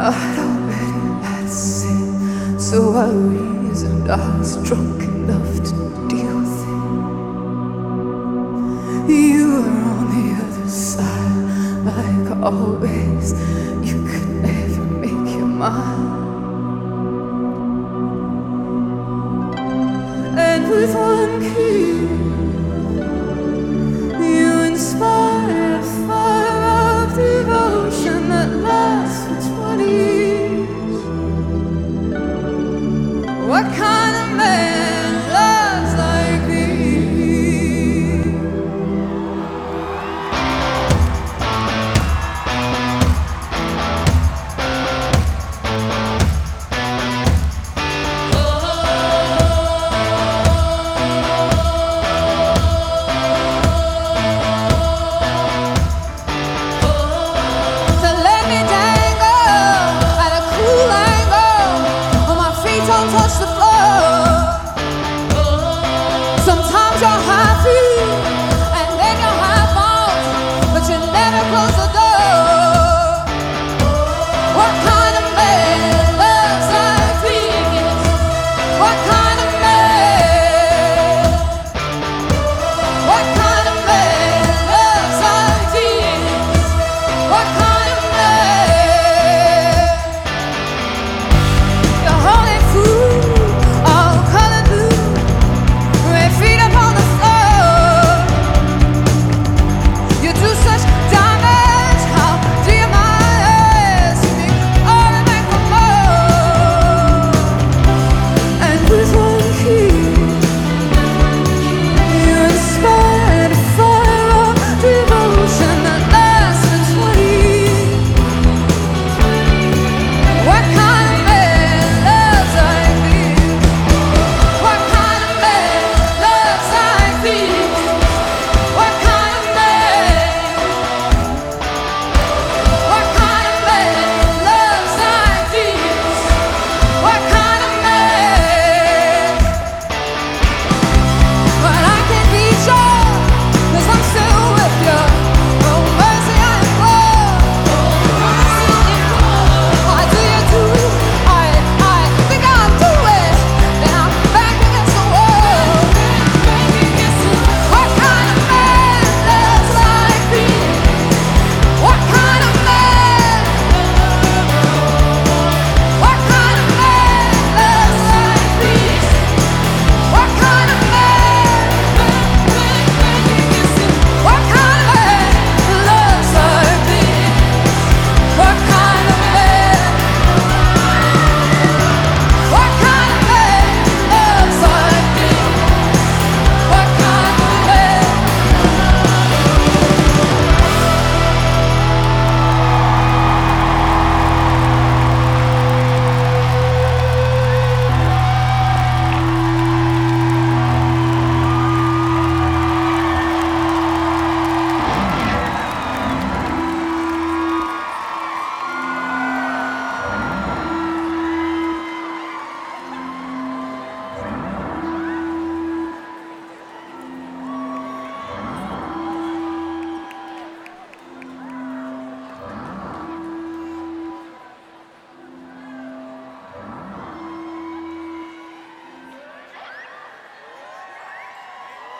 I'd already had sin, so I reasoned I was drunk enough to deal with it. You were on the other side, like always. You could never make your mind. And with one key, you inspired a fire of devotion that lasts for 20 years. What kind of man loves like me? Touch the floor. Sometimes you're happy and then you're half out, but you never close the door. What kind of man loves like this? What kind of man? What kind of man loves like this? What kind of man? You're holy fool.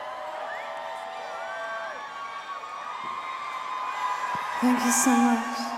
Thank you so much.